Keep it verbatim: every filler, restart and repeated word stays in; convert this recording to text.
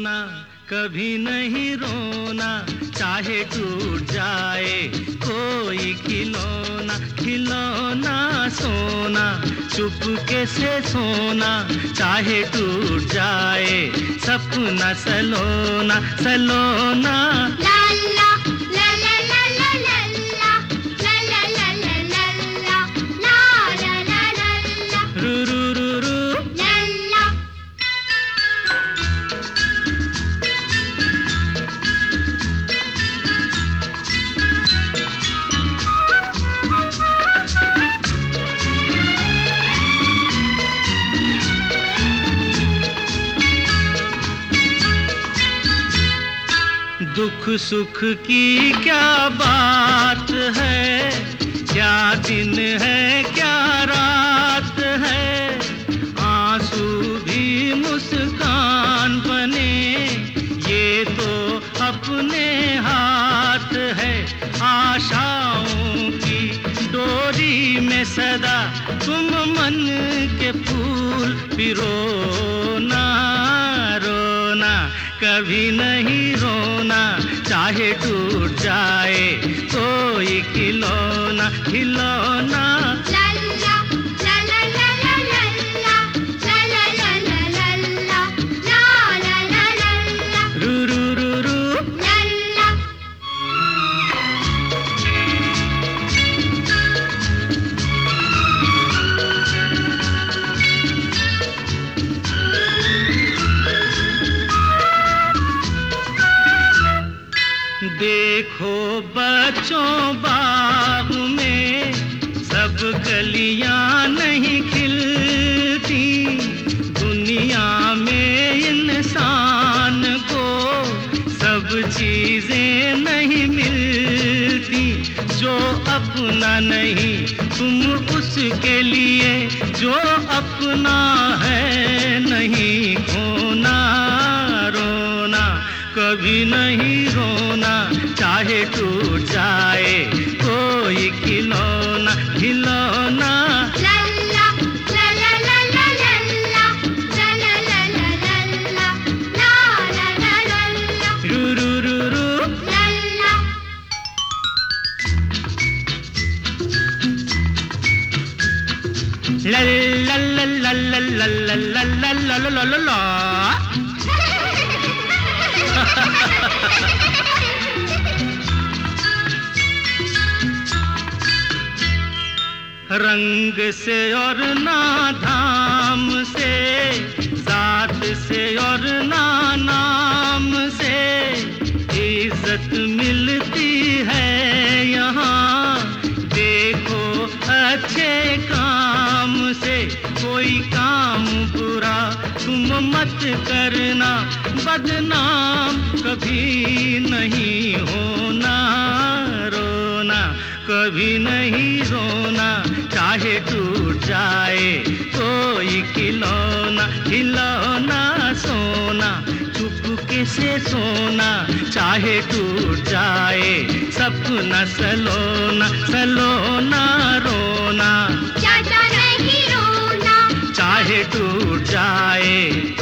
सोना, कभी नहीं रोना, चाहे टूट जाए कोई खिलौना। खिलौना सोना, चुपके से सोना, चाहे टूट जाए सपना सलोना सलोना। ला ला ला ला ला ला ला ला ला ला ला ला ला ला ला ला रू रू रू रू ला ला। दुख सुख की क्या बात है, क्या दिन है क्या रात है। आंसू भी मुस्कान बने, ये तो अपने हाथ है। आशाओं की डोरी में सदा तुम मन के फूल पिरोना। रोना कभी नहीं रोना, चाहे टूट जाए कोई खिलौना खिलौना। ला ला ला ला ला ला ला ला ला ला ला ला ला ला ला ला रू रू रू रू ला ला। देखो बच्चों बाग में सब कलियां नहीं खिलती। दुनिया में इंसान को सब चीजें नहीं मिलती। जो अपना नहीं तुम उसके लिए, जो अपना है नहीं खोना। रोना कभी नहीं रोना, चाहे टूट जाए कोई खिलौना खिलौना। ला ला ला ला ला ला ला ला ला ला ला ला ला ला ला ला रू रू रू रू ला ला। ला ला ला ला ला ला ला ला ला ला ला ला। रंग से और ना धाम से, जात से और ना नाम से इज्जत मिलती है यहाँ। देखो अच्छे काम से, कोई काम बुरा तुम मत करना। बदनाम कभी नहीं होना। रोना कभी नहीं रोना, चाहे टूट जाए कोई खिलौना खिलौना। सोना चुपके से सोना, चाहे टूट जाए सपना सलोना सलोना। रोना चाचा नहीं रोना, चाहे टूट जाए